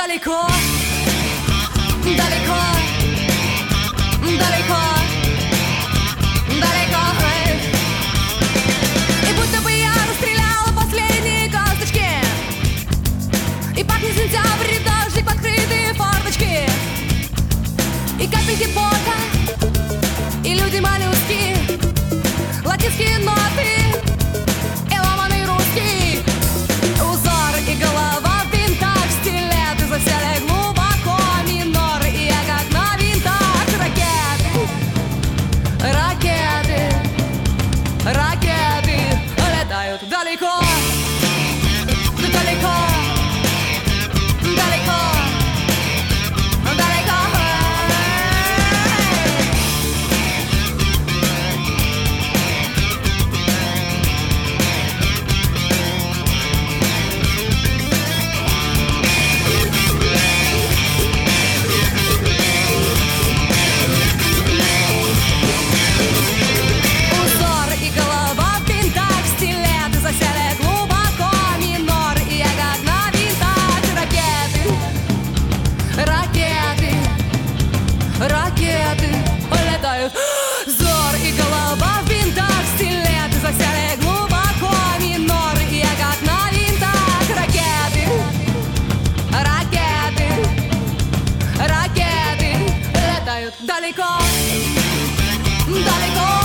далеко, далеко, далеко, далеко. И будто бы я расстреляла последние косточки, и пахнет сентябрь, и дождик в открытые форточки, и капельки пота, и люди-моллюски, латинские ноты и ломаный русский. Узор и голова в винтах, стилеты засели глубоко, минор, и я как на винтах. Ракеты, ракеты, ракеты летают далеко, далеко, далеко, далеко. Узор и голова в винтах, стилеты засели глубоко, минор, и я как на винтах. Ракеты, ракеты, ракеты летают. Зор и голова в винтах, стилеты засели глубоко, минор, и я как на винтах. Ракеты, ракеты, ракеты летают далеко, далеко.